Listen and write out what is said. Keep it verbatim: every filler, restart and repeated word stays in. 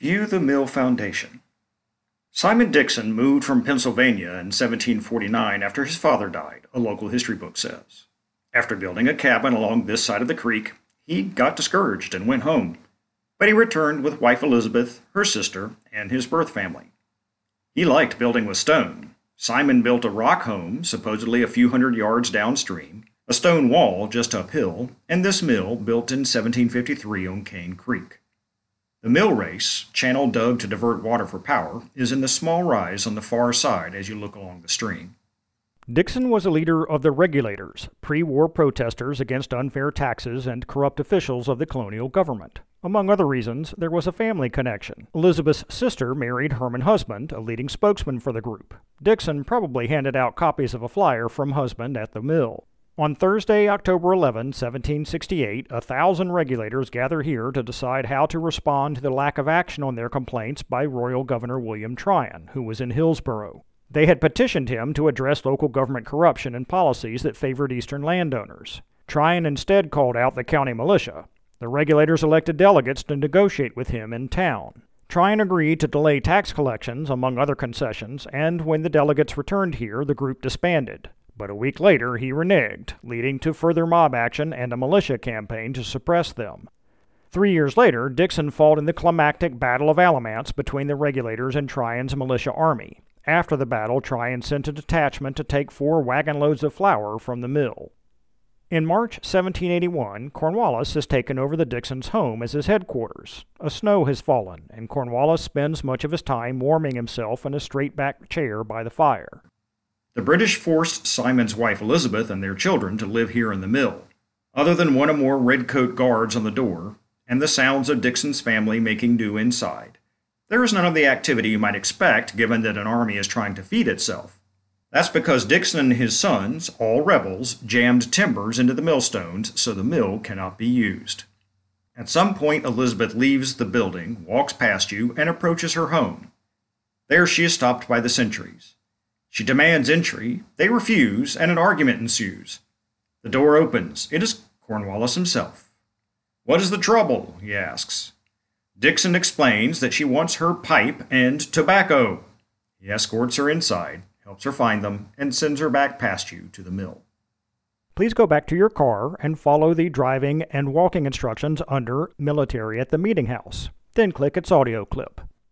View the Mill Foundation. Simon Dixon moved from Pennsylvania in seventeen forty-nine after his father died, a local history book says. After building a cabin along this side of the creek, he got discouraged and went home, but he returned with wife Elizabeth, her sister, and his birth family. He liked building with stone. Simon built a rock home, supposedly a few hundred yards downstream, a stone wall just uphill, and this mill built in seventeen fifty-three on Cane Creek. The mill race, channel dug to divert water for power, is in the small rise on the far side as you look along the stream. Dixon was a leader of the Regulators, pre-war protesters against unfair taxes and corrupt officials of the colonial government. Among other reasons, there was a family connection. Elizabeth's sister married Herman Husband, a leading spokesman for the group. Dixon probably handed out copies of a flyer from Husband at the mill. On Thursday, October eleventh, seventeen sixty-eight, a thousand regulators gather here to decide how to respond to the lack of action on their complaints by Royal Governor William Tryon, who was in Hillsborough. They had petitioned him to address local government corruption and policies that favored eastern landowners. Tryon instead called out the county militia. The regulators elected delegates to negotiate with him in town. Tryon agreed to delay tax collections, among other concessions, and when the delegates returned here, the group disbanded. But a week later, he reneged, leading to further mob action and a militia campaign to suppress them. Three years later, Dixon fought in the climactic Battle of Alamance between the regulators and Tryon's militia army. After the battle, Tryon sent a detachment to take four wagon loads of flour from the mill. In March seventeen eighty-one, Cornwallis has taken over the Dixons' home as his headquarters. A snow has fallen, and Cornwallis spends much of his time warming himself in a straight-backed chair by the fire. The British forced Simon's wife Elizabeth and their children to live here in the mill. Other than one or more redcoat guards on the door, and the sounds of Dixon's family making do inside, there is none of the activity you might expect given that an army is trying to feed itself. That's because Dixon and his sons, all rebels, jammed timbers into the millstones so the mill cannot be used. At some point, Elizabeth leaves the building, walks past you, and approaches her home. There she is stopped by the sentries. She demands entry, they refuse, and an argument ensues. The door opens. It is Cornwallis himself. "What is the trouble?" he asks. Dixon explains that she wants her pipe and tobacco. He escorts her inside, helps her find them, and sends her back past you to the mill. Please go back to your car and follow the driving and walking instructions under Military at the Meeting House. Then click its audio clip.